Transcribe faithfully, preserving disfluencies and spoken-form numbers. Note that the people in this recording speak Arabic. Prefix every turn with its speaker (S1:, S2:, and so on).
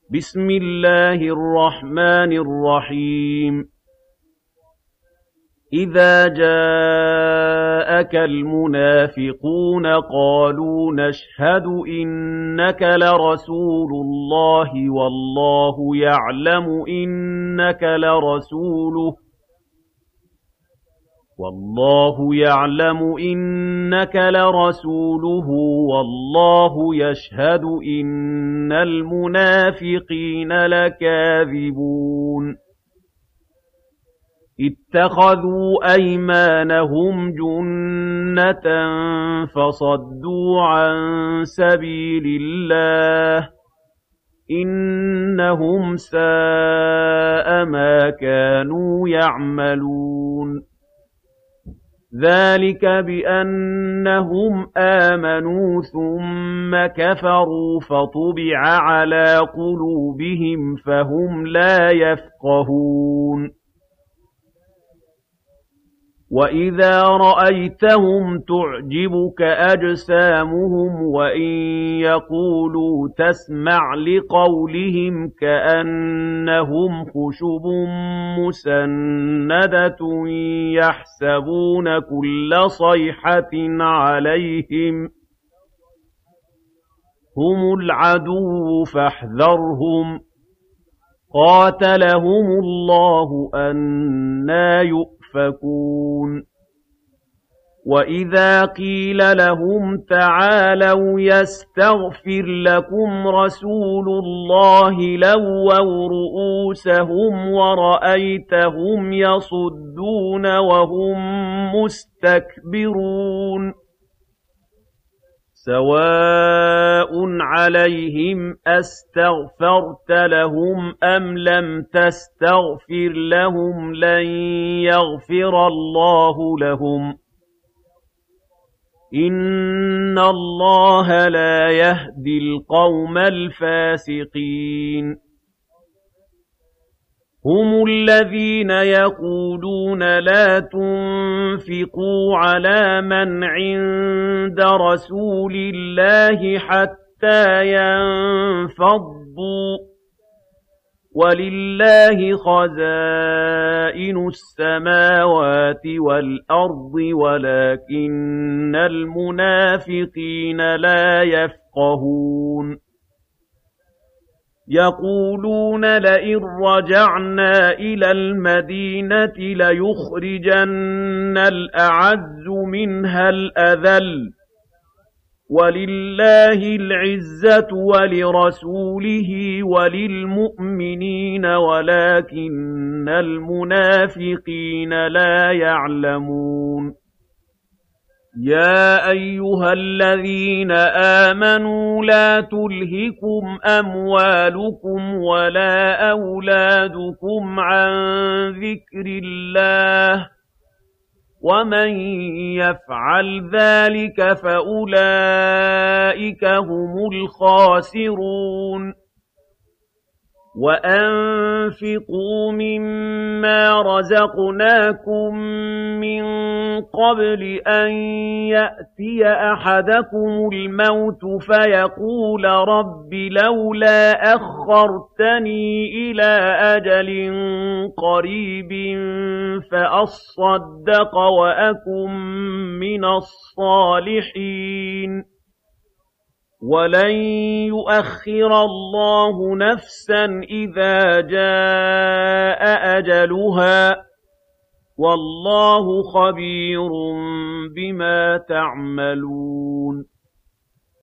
S1: بسم الله الرحمن الرحيم إذا جاءك المنافقون قالوا نشهد إنك لرسول الله والله يعلم إنك لرسوله والله يعلم إنك لرسوله والله يشهد إن المنافقين لكاذبون اتخذوا أيمانهم جنة فصدوا عن سبيل الله إنهم ساء ما كانوا يعملون ذلك بأنهم آمنوا ثم كفروا فطبع على قلوبهم فهم لا يفقهون وإذا رأيتهم تعجبك أجسامهم وإن يقولوا تسمع لقولهم كأنهم خشب مسندة يحسبون كل صيحة عليهم هم العدو فاحذرهم قاتلهم الله أنى يؤفكون وإذا قيل لهم تعالوا يستغفر لكم رسول الله لووا رؤوسهم ورأيتهم يصدون وهم مستكبرون سواء عليهم أستغفرت لهم أم لم تستغفر لهم لن يغفر الله لهم إن الله لا يهدي القوم الفاسقين هم الذين يقولون لا تنفقوا على من عند رسول الله حتى ينفضوا ولله خزائن السماوات والأرض ولكن المنافقين لا يفقهون يقولون لئن رجعنا إلى المدينة ليخرجن الأعز منها الأذل ولله العزة ولرسوله وللمؤمنين ولكن المنافقين لا يعلمون يا أيها الذين آمنوا لا تلهكم أموالكم ولا أولادكم عن ذكر الله ومن يفعل ذلك فأولئك هم الخاسرون وأنفقوا مما رزقناكم من قبل أن يأتي أحدكم الموت فيقول رب لولا أخرتني إلى أجل قريب فأصدق وأكن من الصالحين ولن يؤخر الله نفسا إذا جاء أجلها والله خبير بما تعملون